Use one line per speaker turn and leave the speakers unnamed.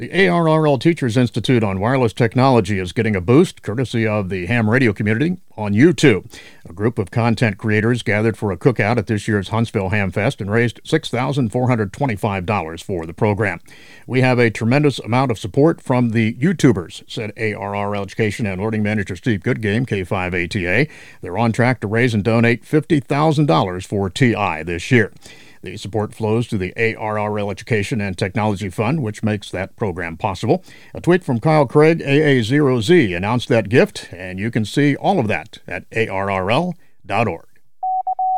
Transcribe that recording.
The ARRL Teachers Institute on Wireless Technology is getting a boost courtesy of the ham radio community on YouTube. A group of content creators gathered for a cookout at this year's Huntsville Ham Fest and raised $6,425 for the program. We have a tremendous amount of support from the YouTubers, said ARRL Education and Learning Manager Steve Goodgame, K5ATA. They're on track to raise and donate $50,000 for TI this year. The support flows to the ARRL Education and Technology Fund, which makes that program possible. A tweet from Kyle Craig, AA0Z, announced that gift, and you can see all of that at arrl.org.